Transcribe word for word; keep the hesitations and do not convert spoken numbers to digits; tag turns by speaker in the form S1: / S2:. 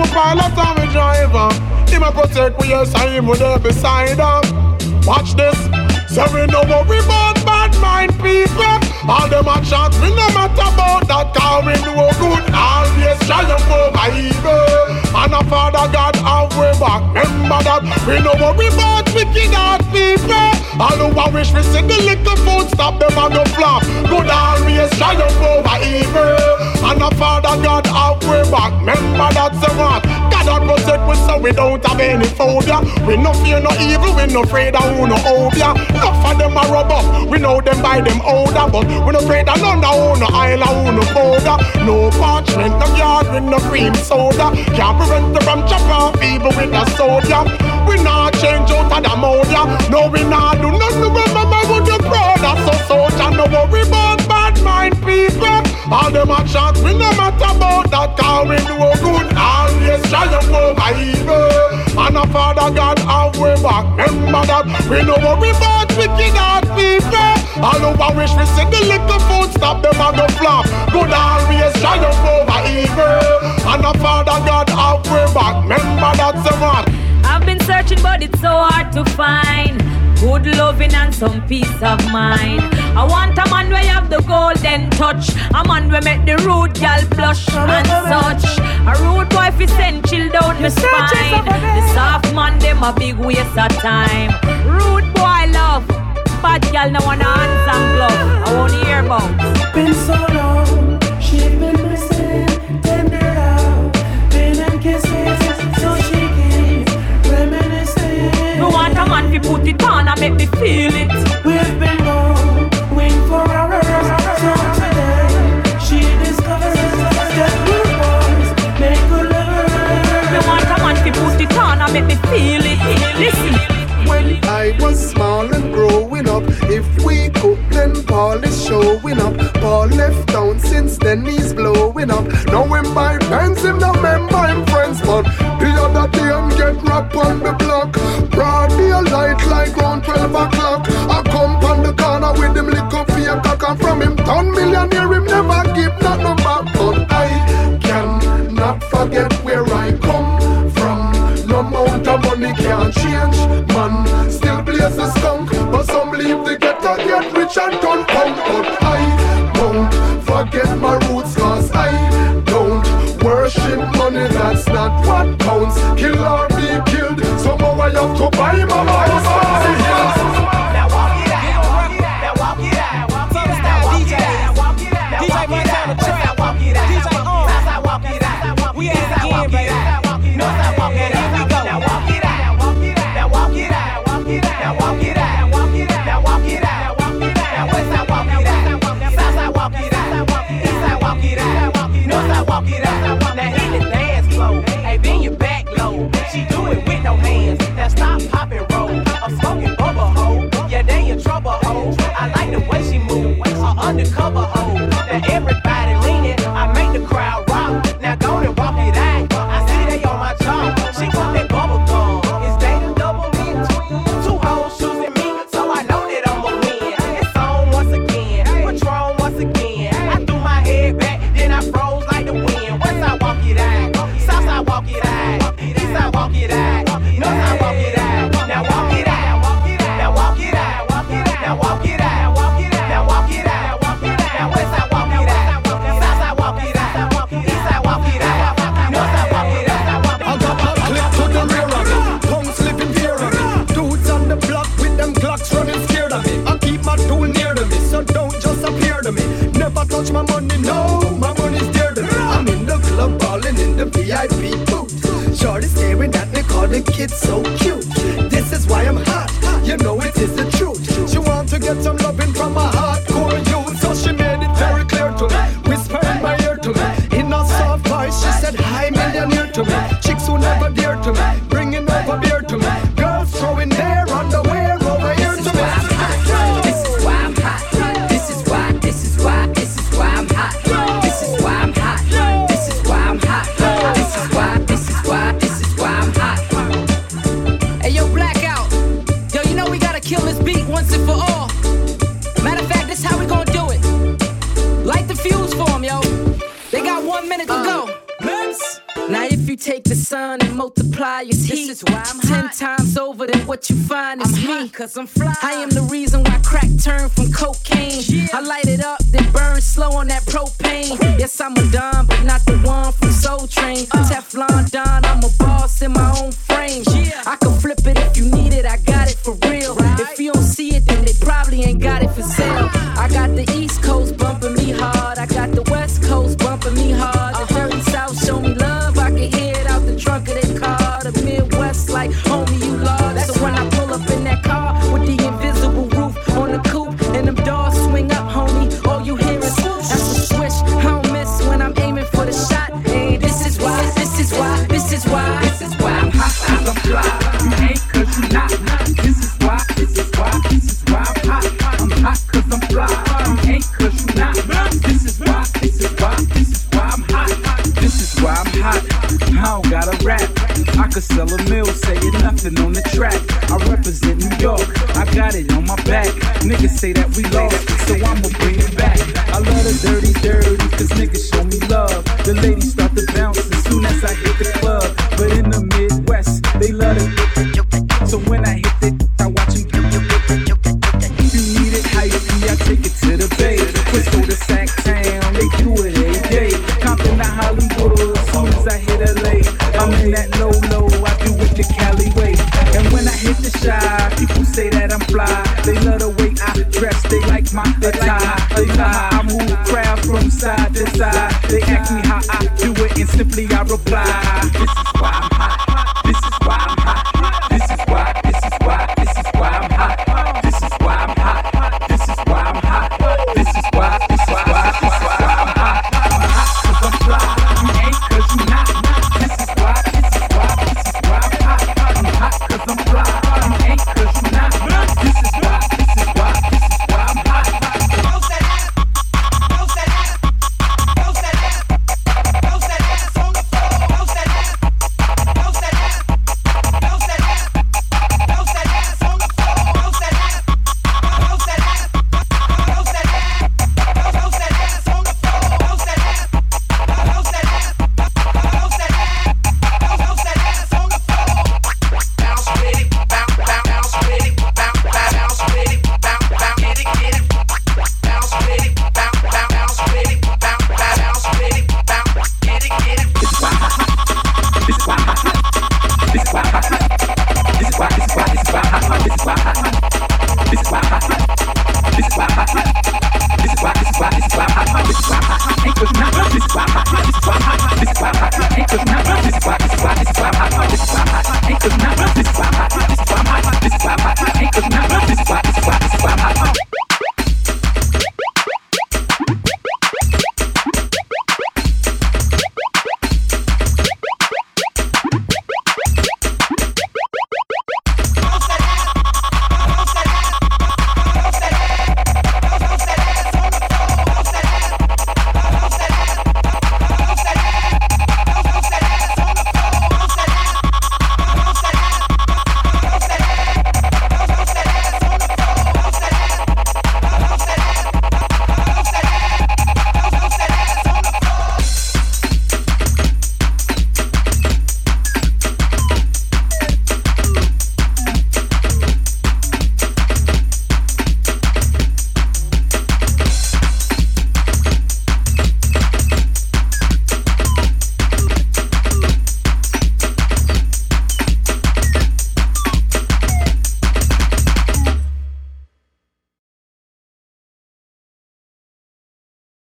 S1: pilot and me driver. Him a protect we, yes, and him would there beside her. Watch this. So we no worry about bad mind people. All them a chat, we no matter about that. Cause we do good, always triumph over evil. And a Father God have we back. Remember that we no worry about wicked hard people. All who a wish we see the little food stop them and go flop. Good always triumph over evil. And a Father God have we back. Remember that so what? God a protect we so we don't have any phobia. We no fear no evil, we no afraid of who no obia. Enough of them a rub up, we know them by them older. But we no afraid of none of who no island, who no powder. No parchment, no yard with no cream soda. Can't prevent them from chop off people with a soldier. We not change out of the modia. No, we not do nothing but mama would you proud. That's so soldier, no worry about bad mind people. All them a chat, we no matter about that. Cause we do good, always triumph over evil. And a Father God have we back. Remember that we no worry about wicked hard people. All who a wish we see the little food stop them and go flop. Good always triumph over evil. And a Father God have we back. Remember that so what?
S2: I've been searching but it's so hard to find good loving and some peace of mind. I want a man where you have the golden touch. A man where make the rude gal blush and such. A rude boy fi send chill down my spine. The soft man them a big waste of time. Rude boy love, bad gal no wanna hands and glove. I wanna hear about.
S3: Been so long, she been missing. Tender love, pain and kisses, so she keeps reminiscing.
S2: Me want a man fi put it on and make me feel it.
S3: We've been going for hours, so today she discovers that good boys make good lovers.
S2: Me want a man fi put it on and make me feel it. Listen.
S4: When I was small and growing up, if we cook then Paul is showing up. Paul left town, since then he's blowing up. Now him buy pens, him no member him friends. But the other day him get rap on the block. Broad daylight like round twelve o'clock. I come on the corner with him lick up for a cock. And from him town millionaire him never give that number. But I cannot forget where I come from. No amount of money can't change. Man still blaze the skunk, but some leave the ghetto, get rich and turn punk. But I won't forget my roots, cause I don't worship money, that's not what counts. Kill or be killed, somehow I have to buy my house.
S5: Now walk it out, walk it out, now walk it out, walk it out, D J, walk it out, D J Montana Trap, walk it out, D J on, I walk it out, we at it again, baby. Northside walk it out, here we go. Now walk it out, walk it out, now walk it out, walk it out, now walk it out, walk it out, now walk it out, walk it out, now Westside walk it out, Southside walk it out, Eastside walk it out, Northside walk it out. Now hit the dance floor, hey bend your back low. She do it with no hands. Now stop, pop and roll. I'm smoking bubble hoe. Yeah, they in trouble hoe. I like the way she move, her undercover hoe. Now everybody leaning, I make the crowd rock. Now go and walk it out. She want that bubble gum. Is they the double in twin? Two hoes choosing me, so I know that I'ma win. It's on once again, Patron once again. I threw my head back, then I froze like the wind. Westside walk it out, Southside walk it out, Eastside walk it out, Northside walk it out. Now walk it out, now walk it out, now walk it out, now walk it out, now Westside walk it out, Southside walk it out, Eastside walk it out, Northside walk it out.
S4: Clocks running scared of me. I keep my tool near to me, so don't just appear to me. Never touch my money, no, my money's dear to me. I'm in the club, balling in the V I P booth. Shorty staring at me, call the kid so cute. This is why I'm hot, you know it is the truth. She want to get some loving from my hardcore youth, so she made it very clear to me, whisper in my ear to me. In a soft voice, she said, hi millionaire to me. Chicks who never dear to me, bringing over beer to me. Girls throwing their underwear.
S6: Once and for all, take the sun and multiply its heat. This is why I'm ten hot. Times over than what you find is I'm me. Hot cause I'm fly. I am the reason why crack turned from cocaine. Yeah. I light it up, then burn slow on that propane. Yes, I'm a Don, but not the one from Soul Train. Uh. Teflon Don, I'm a boss in my own frame. Yeah. I can flip it if you need it, I got it for real. Right. If you don't see it, then they probably ain't got it for sale. I got the East Coast bumping me hard. I got the West Coast bumping me hard. The dirty South show me love. I can hear it out the trunk of their car. The Midwest like, homie, you lost. So when I pull up in that car with the invisible roof on the coupe and them doors swing up, homie, all you hear is that's a swish. I don't miss when I'm aiming for the shot. And this is why, this is why, this is why, this is why I'm hot, cause I'm fly. You ain't cause you not. This is why, this is why, this is why I'm hot. I'm hot cause I'm fly. You ain't cause you not. This is why, this is why, this is why I'm hot. This is why I'm hot. I don't gotta rap. I could sell a mill, saying nothing on the track. I represent New York, I got it on my back. Niggas say that we lost, so I'ma bring it back. I love the dirty, dirty, cause niggas show me love. The ladies start to bounce as soon as I hit the club. But in the Midwest, they love it. So when I hit it, I watch them. If you need it, how you be, I take it to the Bay. Frisco to Sac Town, they do it every day. Compton to Hollywood, as soon as I hit L A. I'm in that low low, I do it the Cali way. And when I hit the Shy, people say that I'm fly. They love the way I dress, they like my attire. They love how I move crowd from side to side. They ask me how I do it, and simply I reply.